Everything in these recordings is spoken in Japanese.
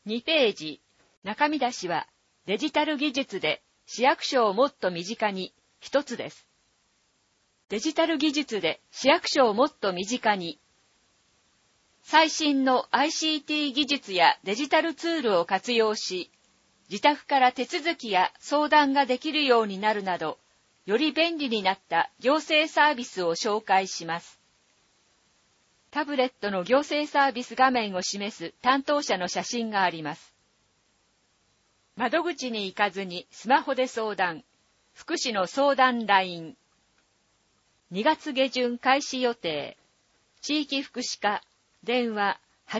2ページ、中見出しはデジタル技術で市役所をもっと身近に一つです。デジタル技術で市役所をもっと身近に。最新の ICT 技術やデジタルツールを活用し、自宅から手続きや相談ができるようになるなど、より便利になった行政サービスを紹介します。タブレットの行政サービス画面を示す担当者の写真があります。窓口に行かずにスマホで相談、福祉の相談 LINE。2月下旬開始予定。地域福祉課、電話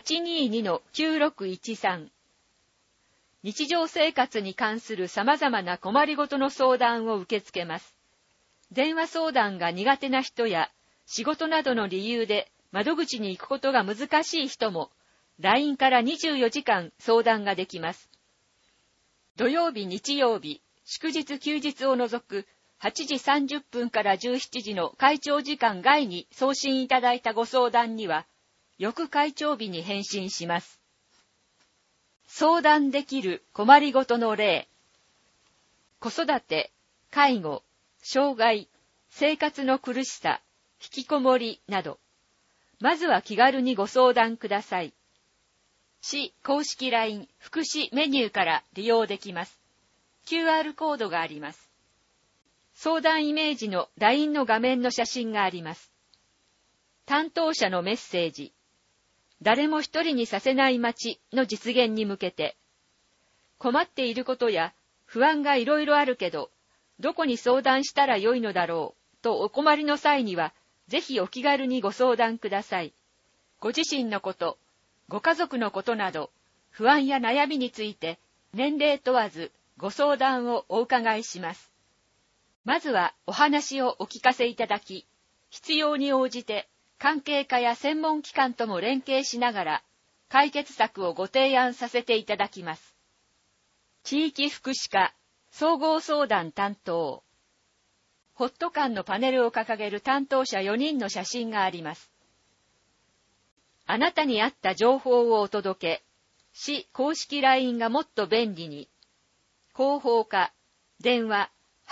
822-9613。日常生活に関する様々な困りごとの相談を受け付けます。電話相談が苦手な人や仕事などの理由で窓口に行くことが難しい人も LINE から24時間相談ができます。土曜日、日曜日、祝日休日を除く8時30分から17時の会長時間外に送信いただいたご相談には翌会長日に返信します。相談できる困りごとの例。子育て、介護、障害、生活の苦しさ、引きこもりなど、まずは気軽にご相談ください。市公式 LINE 福祉メニューから利用できます。QR コードがあります。相談イメージの LINE の画面の写真があります。担当者のメッセージ。誰も一人にさせない街の実現に向けて、困っていることや不安がいろいろあるけど、どこに相談したらよいのだろうとお困りの際には、ぜひお気軽にご相談ください。ご自身のこと、ご家族のことなど、不安や悩みについて、年齢問わずご相談をお伺いします。まずはお話をお聞かせいただき、必要に応じて関係課や専門機関とも連携しながら、解決策をご提案させていただきます。地域福祉課、総合相談担当。ホット缶のパネルを掲げる担当者4人の写真があります。あなたに合った情報をお届け。市公式 LINE がもっと便利に。広報課、電話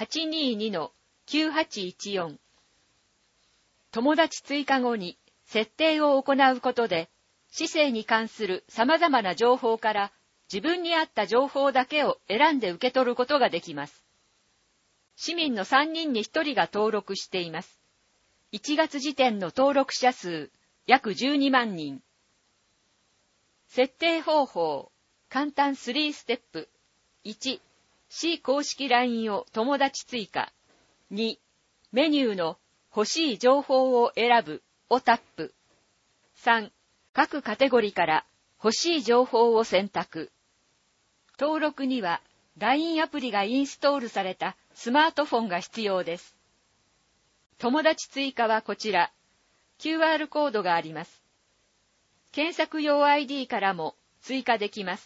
822-9814。友達追加後に設定を行うことで、市政に関する様々な情報から自分に合った情報だけを選んで受け取ることができます。市民の3人に1人が登録しています。1月時点の登録者数、約12万人。設定方法、簡単3ステップ。1、市公式 LINE を友達追加。2、メニューの欲しい情報を選ぶをタップ。3、各カテゴリーから欲しい情報を選択。登録には LINE アプリがインストールされたスマートフォンが必要です。友達追加はこちら。QR コードがあります。検索用 ID からも追加できます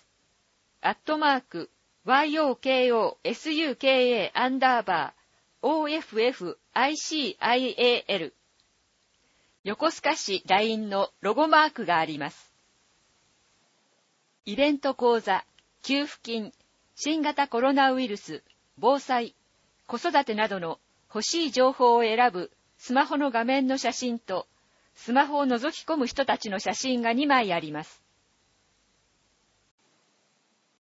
。@yokoka_OFFICIAL。横須賀市 LINE のロゴマークがあります。イベント講座、給付金、新型コロナウイルス、防災、子育てなどの欲しい情報を選ぶスマホの画面の写真と、スマホを覗き込む人たちの写真が2枚あります。